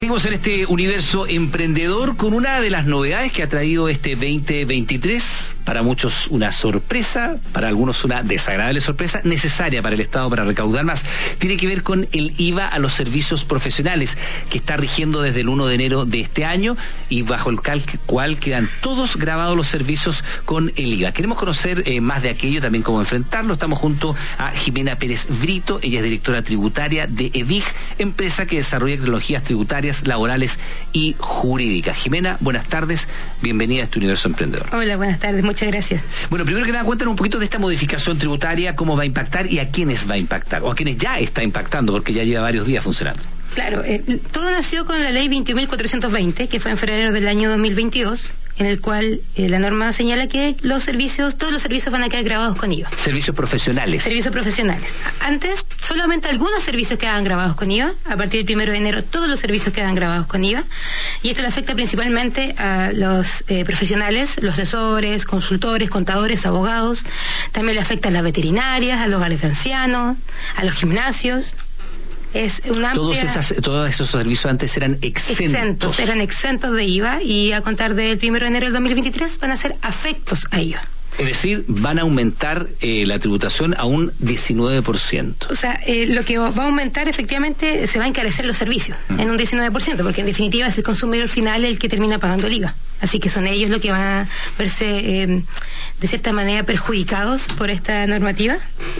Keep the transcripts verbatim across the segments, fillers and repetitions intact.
Seguimos en este universo emprendedor con una de las novedades que ha traído este veinte veintitrés. Para muchos una sorpresa, para algunos una desagradable sorpresa, necesaria para el Estado para recaudar más. Tiene que ver con el I V A a los servicios profesionales, que está rigiendo desde el primero de enero de este año y bajo el cual quedan todos grabados los servicios con el I V A. Queremos conocer eh, más de aquello, también cómo enfrentarlo. Estamos junto a Jimena Pérez Brito, ella es directora tributaria de E D I G, empresa que desarrolla tecnologías tributarias, laborales y jurídicas. Jimena, buenas tardes, bienvenida a este universo emprendedor. Hola, buenas tardes, muchas gracias. Bueno, primero que nada, cuéntanos un poquito de esta modificación tributaria, cómo va a impactar y a quiénes va a impactar, o a quienes ya está impactando, porque ya lleva varios días funcionando. Claro, eh, todo nació con la ley veintiún mil cuatrocientos veinte, que fue en febrero del año dos mil veintidós, en el cual eh, la norma señala que los servicios, todos los servicios van a quedar grabados con I V A. Servicios profesionales. Servicios profesionales. Antes, solamente algunos servicios quedaban grabados con I V A. A partir del primero de enero, todos los servicios quedan grabados con I V A. Y esto le afecta principalmente a los eh, profesionales, los asesores, consultores, contadores, abogados. También le afecta a las veterinarias, a los hogares de ancianos, a los gimnasios. Es una amplia... Todos, esas, todos esos servicios antes eran exentos. Exentos, eran exentos de I V A y a contar del primero de enero del dos mil veintitrés van a ser afectos a I V A. Es decir, van a aumentar eh, la tributación a un diecinueve por ciento. O sea, eh, lo que va a aumentar efectivamente, se va a encarecer los servicios uh-huh. en un diecinueve por ciento, porque en definitiva es el consumidor final el que termina pagando el I V A. Así que son ellos los que van a verse eh, de cierta manera perjudicados por esta normativa.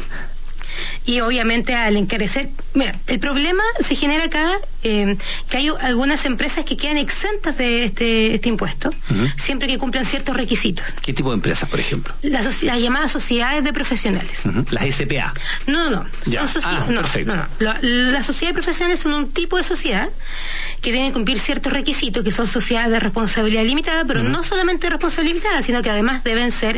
Y obviamente al encarecer, mira, el problema se genera acá eh, que hay algunas empresas que quedan exentas de este, este impuesto, uh-huh. siempre que cumplan ciertos requisitos. ¿Qué tipo de empresas, por ejemplo? Las, las llamadas sociedades de profesionales. Uh-huh. Las S P A. No, no, ya. son soci- ah, no, perfecto. no, no. Lo, las sociedades profesionales son un tipo de sociedad que deben cumplir ciertos requisitos, que son sociedades de responsabilidad limitada, pero uh-huh. no solamente de responsabilidad limitada, sino que además deben ser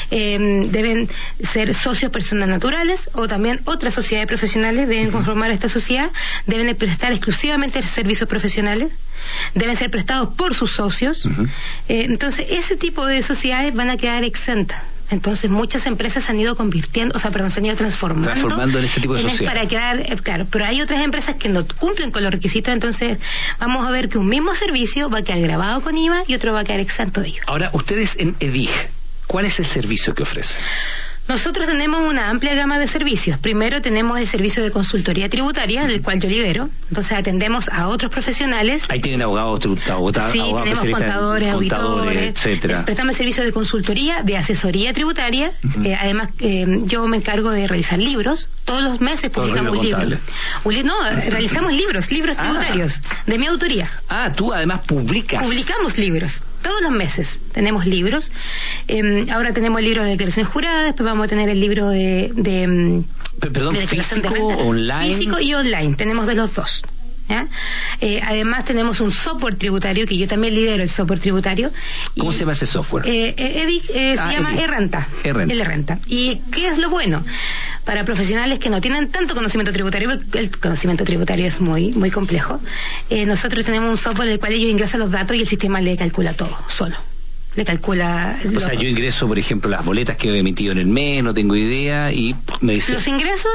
eh, deben ser socios personas naturales, o también otras sociedades profesionales deben uh-huh. conformar esta sociedad, deben prestar exclusivamente servicios profesionales, deben ser prestados por sus socios. Uh-huh. Eh, entonces, ese tipo de sociedades van a quedar exentas. Entonces, muchas empresas se han ido convirtiendo, o sea, perdón, se han ido transformando. Transformando en ese tipo de sociedad. Para quedar, eh, claro, pero hay otras empresas que no cumplen con los requisitos, entonces vamos a ver que un mismo servicio va a quedar grabado con I V A y otro va a quedar exento de I V A. Ahora, ustedes en E D I G, ¿cuál es el servicio que ofrecen? Nosotros tenemos una amplia gama de servicios. Primero tenemos el servicio de consultoría tributaria, el cual yo lidero. Entonces atendemos a otros profesionales. Ahí tienen abogados, abogados, sí, abogados, tenemos contadores, contadores, auditores, etcétera. Prestamos servicio de consultoría, de asesoría tributaria. Uh-huh. Eh, además, eh, yo me encargo de realizar libros. Todos los meses publicamos un libro. un libro. No, realizamos libros, libros ah. tributarios, de mi autoría. Ah, tú además publicas. Publicamos libros. Todos los meses tenemos libros. Eh, ahora tenemos el libro de declaraciones juradas, después vamos a tener el libro de... de Perdón, de físico, de online. Físico y online, tenemos de los dos. ¿Ya? Eh, además tenemos un software tributario, que yo también lidero el software tributario. ¿Cómo y, se llama ese software? Eh, eh, Edic, eh, se ah, llama eRenta. eRenta. El eRenta. ¿Y qué es lo bueno? Para profesionales que no tienen tanto conocimiento tributario, el conocimiento tributario es muy muy complejo, eh, nosotros tenemos un software en el cual ellos ingresan los datos y el sistema le calcula todo, solo. Le calcula... O lo... sea, yo ingreso, por ejemplo, las boletas que he emitido en el mes, no tengo idea, y me dice... Los ingresos,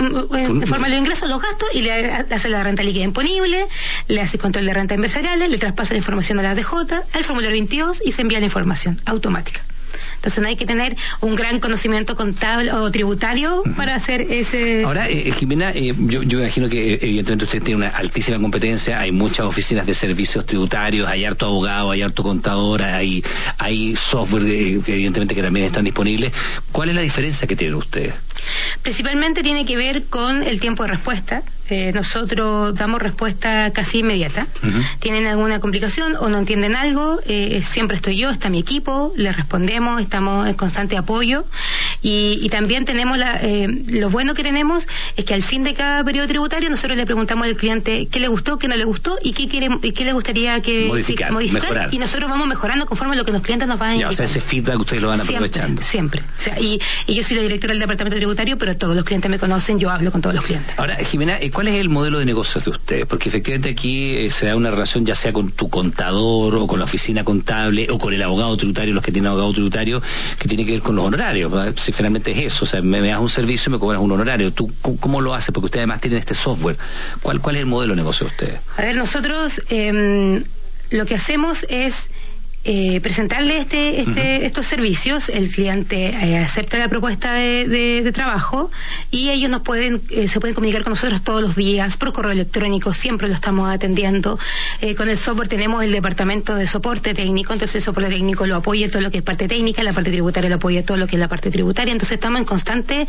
en forma de los ingresos, los gastos, y le hace la renta líquida imponible, le hace control de renta empresariales, le traspasa la información a la D J, al formulario veintidós, y se envía la información automática. Entonces no hay que tener un gran conocimiento contable o tributario uh-huh. para hacer ese... Ahora, eh, Jimena, eh, yo, yo imagino que evidentemente usted tiene una altísima competencia, hay muchas oficinas de servicios tributarios, hay harto abogado, hay harto contador, hay, hay software eh, evidentemente que también están disponibles. ¿Cuál es la diferencia que tienen ustedes? Principalmente tiene que ver con el tiempo de respuesta. Eh, nosotros damos respuesta casi inmediata. Uh-huh. Tienen alguna complicación o no entienden algo, eh, siempre estoy yo, está mi equipo, les respondemos, estamos en constante apoyo. Y, y también tenemos la, eh, lo bueno que tenemos es que al fin de cada periodo tributario nosotros le preguntamos al cliente qué le gustó, qué no le gustó y qué quiere, y qué le gustaría que modificar, que, modificar mejorar. Y nosotros vamos mejorando conforme a lo que los clientes nos van a indicar. O sea, ese feedback ustedes lo van aprovechando. Siempre, siempre. O sea, y, y yo soy la directora del departamento tributario, pero todos los clientes me conocen, yo hablo con todos los clientes. Ahora, Jimena, ¿cuál es el modelo de negocios de ustedes? Porque efectivamente aquí eh, se da una relación ya sea con tu contador o con la oficina contable o con el abogado tributario, los que tienen abogado tributario, que tiene que ver con los honorarios, ¿verdad? Si finalmente es eso, o sea, me, me das un servicio y me cobras un honorario. ¿Tú cómo lo haces? Porque ustedes además tienen este software. ¿Cuál, cuál es el modelo de negocio de ustedes? A ver, nosotros eh, lo que hacemos es Eh, presentarle este, este, uh-huh. estos servicios. El cliente eh, acepta la propuesta de, de, de trabajo y ellos nos pueden, eh, se pueden comunicar con nosotros todos los días por correo electrónico, siempre lo estamos atendiendo. Eh, con el software tenemos el departamento de soporte técnico, entonces el soporte técnico lo apoya todo lo que es parte técnica, la parte tributaria lo apoya todo lo que es la parte tributaria, entonces estamos en constante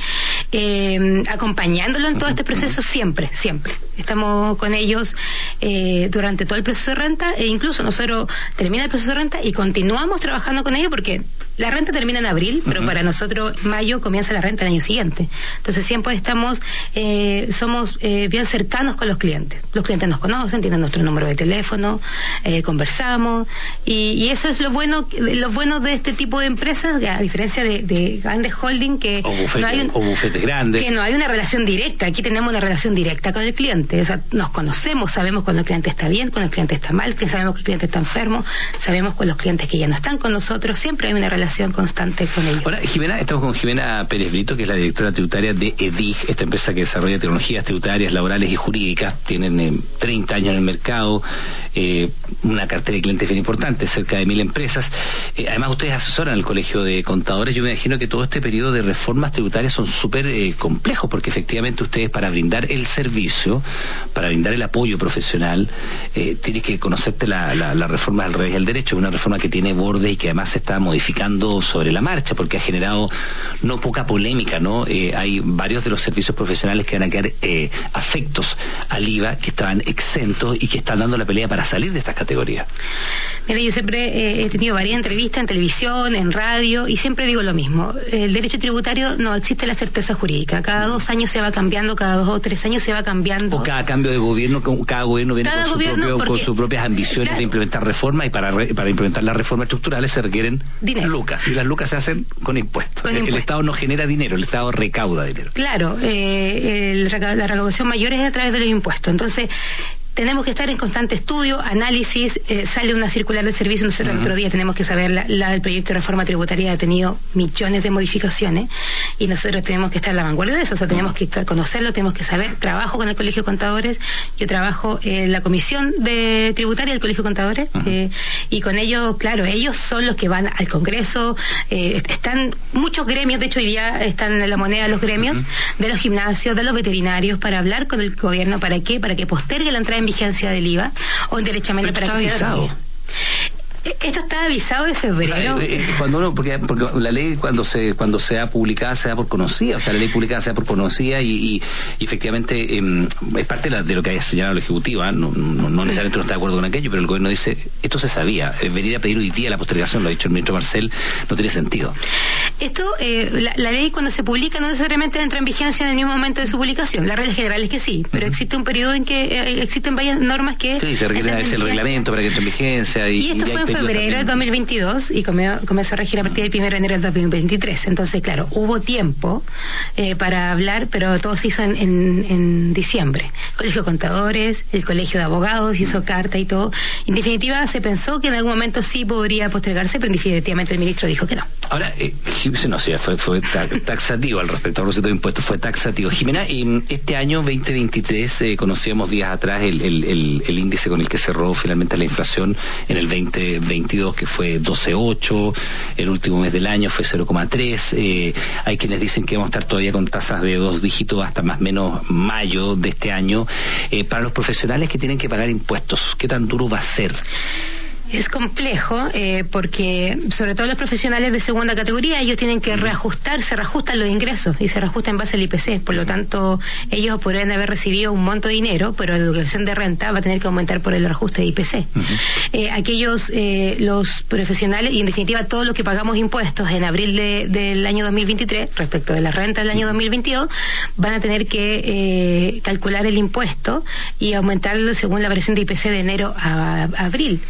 eh, acompañándolo en todo este proceso, siempre, siempre. Estamos con ellos eh, durante todo el proceso de renta e incluso nosotros termina el proceso de renta y continuamos trabajando con ellos porque la renta termina en abril, pero uh-huh. para nosotros mayo comienza la renta el año siguiente. Entonces siempre estamos, eh, somos eh, bien cercanos con los clientes. Los clientes nos conocen, tienen nuestro número de teléfono, eh, conversamos y, y eso es lo bueno, lo bueno de este tipo de empresas, a diferencia de, de grandes holding que o bufete, no hay un, o bufetes grandes, que no hay una relación directa. Aquí tenemos una relación directa con el cliente. O sea, nos conocemos, sabemos cuando el cliente está bien, cuando el cliente está mal, que sabemos que el cliente está enfermo, sabemos cuando los clientes que ya no están con nosotros, siempre hay una relación constante con ellos. Hola, Jimena, estamos con Jimena Pérez Brito, que es la directora tributaria de E D I G, esta empresa que desarrolla tecnologías tributarias, laborales y jurídicas. Tienen eh, treinta años en el mercado, eh, una cartera de clientes bien importante, cerca de mil empresas. Eh, además, ustedes asesoran al Colegio de Contadores. Yo me imagino que todo este periodo de reformas tributarias son súper eh, complejos, porque efectivamente ustedes, para brindar el servicio, para brindar el apoyo profesional, eh, tienes que conocerte la, la, la reforma al revés del derecho, una reforma que tiene borde y que además se está modificando sobre la marcha, porque ha generado no poca polémica, ¿no? Eh, hay varios de los servicios profesionales que van a quedar eh, afectos al I V A, que estaban exentos y que están dando la pelea para salir de estas categorías. Mira, yo siempre eh, he tenido varias entrevistas en televisión, en radio, y siempre digo lo mismo. El derecho tributario no existe la certeza jurídica. Cada dos años se va cambiando, cada dos o tres años se va cambiando. O cada cambio de gobierno, cada gobierno viene cada con, gobierno su propio, porque, con sus propias ambiciones, claro, de implementar reformas, y para, para implementar las reformas estructurales se requieren dinero. lucas, y las lucas se hacen con impuestos. Con el, impuestos. El Estado no genera dinero, el Estado recauda dinero. Claro, eh, el, la recaudación mayor es a través de los impuestos. Entonces, tenemos que estar en constante estudio, análisis, eh, sale una circular de servicio, nosotros uh-huh. el otro día tenemos que saber, la, la, el proyecto de reforma tributaria ha tenido millones de modificaciones y nosotros tenemos que estar a la vanguardia de eso, o sea, tenemos que conocerlo, tenemos que saber. Trabajo con el Colegio de Contadores, yo trabajo en la comisión de tributaria del Colegio de Contadores uh-huh. eh, y con ellos, claro, ellos son los que van al Congreso, eh, están muchos gremios, de hecho hoy día están en la moneda los gremios uh-huh. de los gimnasios, de los veterinarios, para hablar con el gobierno. ¿Para qué? Para que postergue la entrada en vigencia del I V A o derechamente para que sea avisado. Esto está avisado de febrero. Cuando uno, porque, porque la ley cuando se cuando sea publicada se da por conocida, o sea, la ley publicada se da por conocida y, y, y efectivamente eh, es parte de, la, de lo que haya señalado el Ejecutivo, ¿eh? no, no, no necesariamente no está de acuerdo con aquello, pero el gobierno dice, esto se sabía, eh, venir a pedir hoy día la postergación, lo ha dicho el ministro Marcel, no tiene sentido. Esto, eh, la, la ley cuando se publica no necesariamente entra en vigencia en el mismo momento de su publicación, la regla general es que sí, pero uh-huh. existe un periodo en que eh, existen varias normas que... Sí, se requiere ese reglamento para que entre en vigencia. Y, y esto y fue en febrero del dos mil veintidós y comenzó a regir a partir del primero de enero del dos mil veintitrés. Entonces, claro, hubo tiempo eh, para hablar, pero todo se hizo en, en, en diciembre. El Colegio de Contadores, el Colegio de Abogados hizo carta y todo. En definitiva, se pensó que en algún momento sí podría postergarse, pero definitivamente el ministro dijo que no. Ahora, eh, no sé, fue, fue taxativo al respecto al proyecto de impuestos, fue taxativo. Jimena, eh, este año veinte veintitrés eh, conocíamos días atrás el, el, el, el índice con el que cerró finalmente la inflación en el veinte veintidós, que fue doce coma ocho, el último mes del año fue cero coma tres, eh, hay quienes dicen que vamos a estar todavía con tasas de dos dígitos hasta más o menos mayo de este año. Eh, para los profesionales que tienen que pagar impuestos, ¿qué tan duro va a ser? Es complejo eh, porque sobre todo los profesionales de segunda categoría, ellos tienen que reajustar, se reajustan los ingresos y se reajustan en base al I P C, por lo tanto ellos podrían haber recibido un monto de dinero, pero la deducción de renta va a tener que aumentar por el reajuste de I P C. Uh-huh. eh, aquellos, eh, los profesionales, y en definitiva todos los que pagamos impuestos en abril de, del año dos mil veintitrés respecto de la renta del año dos mil veintidós, van a tener que eh, calcular el impuesto y aumentarlo según la variación de I P C de enero a, a abril. Entonces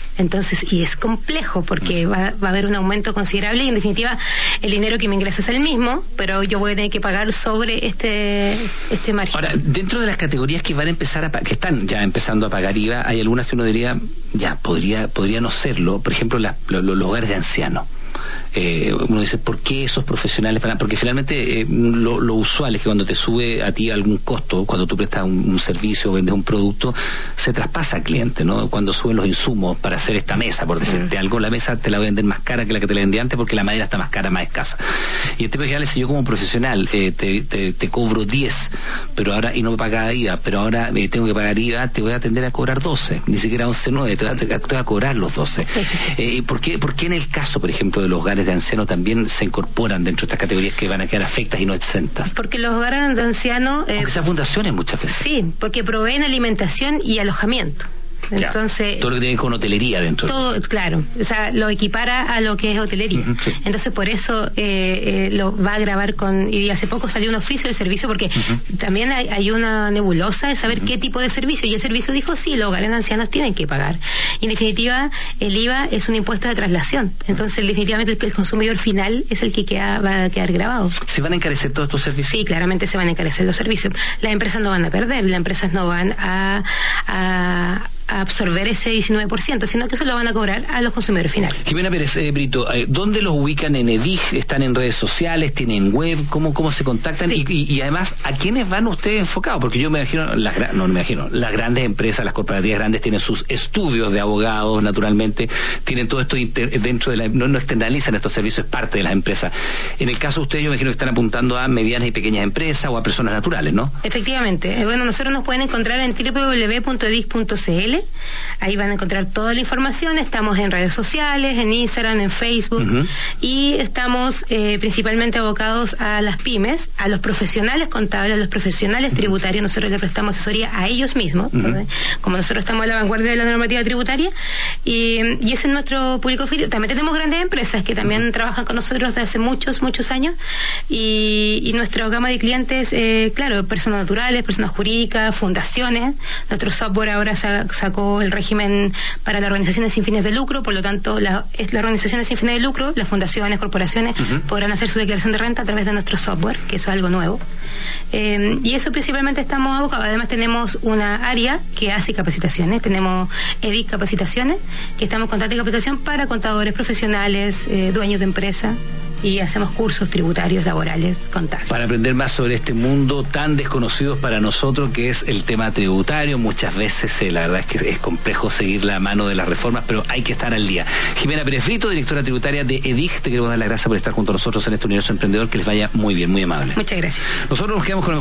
Entonces, y es complejo porque va, va a haber un aumento considerable y en definitiva el dinero que me ingresa es el mismo, pero yo voy a tener que pagar sobre este este margen. Ahora, dentro de las categorías que van a empezar a que están ya empezando a pagar I V A, hay algunas que uno diría, ya, podría podría no serlo. Por ejemplo, la, lo, los hogares de ancianos. Eh, uno dice, ¿por qué esos profesionales van a...? Porque finalmente eh, lo, lo usual es que cuando te sube a ti algún costo, cuando tú prestas un, un servicio o vendes un producto, se traspasa al cliente, ¿no? Cuando suben los insumos para hacer esta mesa, por decirte mm. algo, la mesa te la voy a vender más cara que la que te la vendí antes porque la madera está más cara, más escasa. Y en términos generales, si yo como profesional eh, te, te, te cobro diez, pero ahora, y no me pagaba I V A, pero ahora eh, tengo que pagar I V A, te voy a tender a cobrar doce, ni siquiera once, nueve, te, te, te voy a cobrar los doce. Eh, ¿por qué, ¿Por qué en el caso, por ejemplo, de los hogares de ancianos también se incorporan dentro de estas categorías que van a quedar afectas y no exentas? Porque los hogares de ancianos... Eh, Aunque sean fundaciones muchas veces. Sí, porque proveen alimentación y alojamiento. Entonces, ya, todo lo que tiene con hotelería dentro. Todo, claro, o sea, lo equipara a lo que es hotelería. Uh-huh, sí. Entonces, por eso eh, eh, lo va a grabar con... Y hace poco salió un oficio de servicio porque uh-huh. también hay, hay una nebulosa de saber uh-huh. qué tipo de servicio. Y el servicio dijo, sí, los hogares de ancianos tienen que pagar. Y en definitiva, el I V A es un impuesto de traslación. Entonces, definitivamente, el, el consumidor final es el que queda, va a quedar grabado. ¿Se van a encarecer todos estos servicios? Sí, claramente se van a encarecer los servicios. Las empresas no van a perder, las empresas no van a... a a absorber ese diecinueve por ciento, sino que eso lo van a cobrar a los consumidores finales. Jimena Pérez, eh, Brito, eh, ¿dónde los ubican en EDIG? ¿Están en redes sociales? ¿Tienen web? ¿Cómo, cómo se contactan? Sí. Y, y, y además, ¿a quiénes van ustedes enfocados? Porque yo me imagino, las, no me imagino, las grandes empresas, las corporativas grandes tienen sus estudios de abogados, naturalmente, tienen todo esto inter, dentro de la... No, no externalizan estos servicios, es parte de las empresas. En el caso de ustedes, yo me imagino que están apuntando a medianas y pequeñas empresas o a personas naturales, ¿no? Efectivamente. Eh, bueno, nosotros nos pueden encontrar en doble u doble u doble u punto edig punto c l. Ahí van a encontrar toda la información. Estamos en redes sociales, en Instagram, en Facebook, uh-huh. y estamos eh, principalmente abocados a las pymes, a los profesionales contables, a los profesionales uh-huh. tributarios. Nosotros les prestamos asesoría a ellos mismos, uh-huh. como nosotros estamos a la vanguardia de la normativa tributaria, y, y ese es nuestro público objetivo. También tenemos grandes empresas que también uh-huh. trabajan con nosotros desde hace muchos, muchos años, y, y nuestra gama de clientes, eh, claro, personas naturales, personas jurídicas, fundaciones. Nuestro software ahora sa- sacó el régimen para las organizaciones sin fines de lucro, por lo tanto la, las organizaciones sin fines de lucro, las fundaciones, corporaciones, uh-huh. podrán hacer su declaración de renta a través de nuestro software, que eso es algo nuevo. Eh, y eso principalmente estamos abocados. Además tenemos una área que hace capacitaciones, tenemos EDIG Capacitaciones, que estamos en contrato de capacitación para contadores profesionales, eh, dueños de empresa, y hacemos cursos tributarios, laborales, contables. Para aprender más sobre este mundo tan desconocido para nosotros, que es el tema tributario, muchas veces eh, la verdad es que es complejo seguir la mano de las reformas, pero hay que estar al día. Jimena Pérez Brito, directora tributaria de EDIG, te queremos dar las gracias por estar junto a nosotros en este universo emprendedor, que les vaya muy bien, muy amable. Muchas gracias. Nosotros nos quedamos con lo mejor